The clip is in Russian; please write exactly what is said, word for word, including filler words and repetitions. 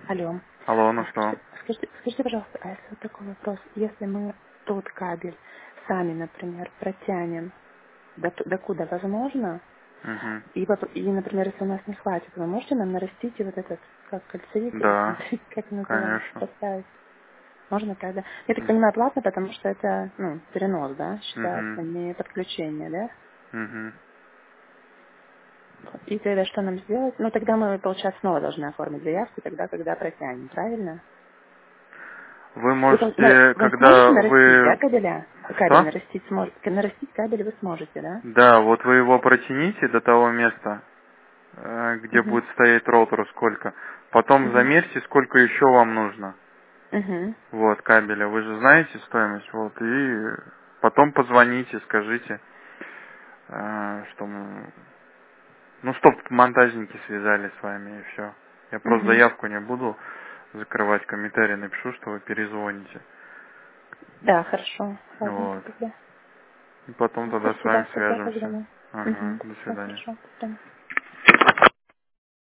Алло. Алло, А ну что? скажите, скажите, скажите, пожалуйста, а если вот такой вопрос, если мы тот кабель сами, например, протянем до, ту- до куда возможно, Угу. и, поп- и, например, если у нас не хватит, вы можете нам нарастить и вот этот, как кольцевик, или Да, смотрите, как это называется, конечно. поставить? Можно тогда? Я так понимаю, платно, потому что это, ну, перенос, да, Угу. считается, не подключение, да? Угу. И тогда что нам сделать? Ну, тогда мы, получается, снова должны оформить заявку, тогда, когда протянем, правильно? Вы Вы, пол- на- можете, вы сможете когда нарастить, да, вы... кабеля? Кабель Что? нарастить сможете. Нарастить кабель вы сможете, да? Да, вот вы его протяните до того места, э, где Угу. будет стоять роутер, сколько. Потом Угу. замерьте, сколько еще вам нужно. Угу. Вот, кабеля. Вы же знаете стоимость. Вот, и потом позвоните, скажите, э, что... м, ну, чтоб монтажники связались с вами, и все. Я просто Угу. заявку не буду закрывать, комментарий напишу, что вы перезвоните. Да, хорошо. Ладненько Вот. тогда. И потом Всё, тогда с вами спасибо. Тогда свяжемся. позвоню. Ага, Угу. до Все свидания. хорошо. До свидания.